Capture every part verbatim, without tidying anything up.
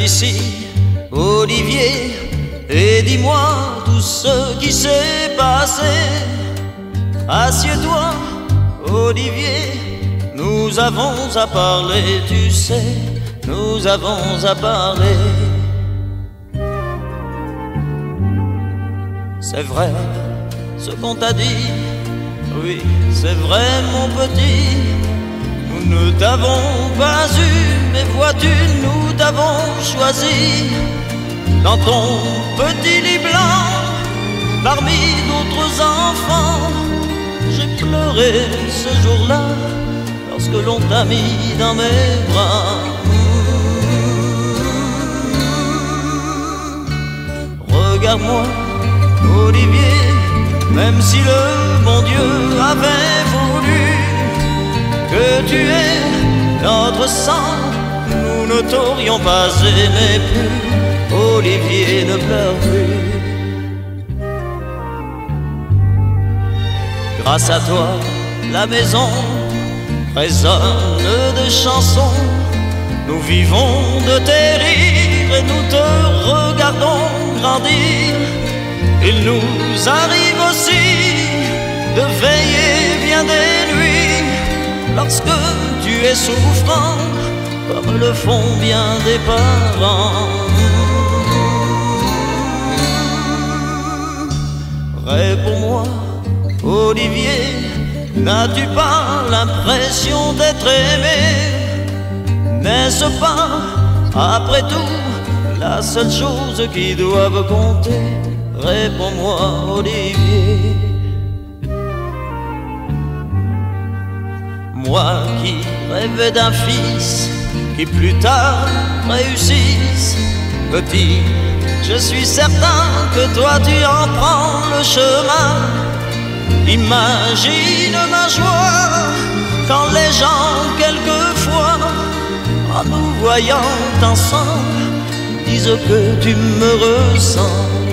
ici, Olivier, et dis-moi tout ce qui s'est passé. Assieds-toi, Olivier, nous avons à parler, tu sais, nous avons à parler. C'est vrai ce qu'on t'a dit, oui, c'est vrai mon petit. Nous ne t'avons pas eu, mais vois-tu, nous t'avons choisi. Dans ton petit lit blanc, parmi d'autres enfants, j'ai pleuré ce jour-là, lorsque l'on t'a mis dans mes bras. Regarde-moi, Olivier, même si le bon Dieu avait voulu que tu aies notre sang, nous ne t'aurions pas aimé plus. Olivier, ne pleure plus. Grâce à toi, la maison résonne de chansons. Nous vivons de tes rires et nous te regardons grandir. Il nous arrive aussi de veiller bien des nuits lorsque tu es souffrant, comme le font bien des parents. Réponds-moi, Olivier, n'as-tu pas l'impression d'être aimé? N'est-ce pas, après tout, la seule chose qui doive compter? Réponds-moi, Olivier. Moi qui rêvais d'un fils qui plus tard réussisse, petit, je suis certain que toi tu en prends le chemin. Imagine ma joie quand les gens quelquefois, en nous voyant ensemble, disent que tu me ressembles.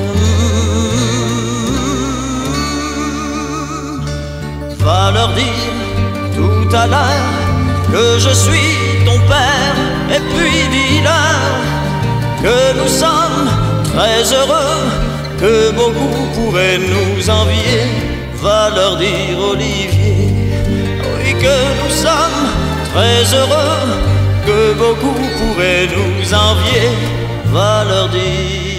Va leur dire tout à l'heure que je suis ton père, et puis dis-leur que nous sommes très heureux, que beaucoup pourraient nous envier. Va leur dire, Olivier, oui, que nous sommes très heureux, que beaucoup pourraient nous envier. Va leur dire.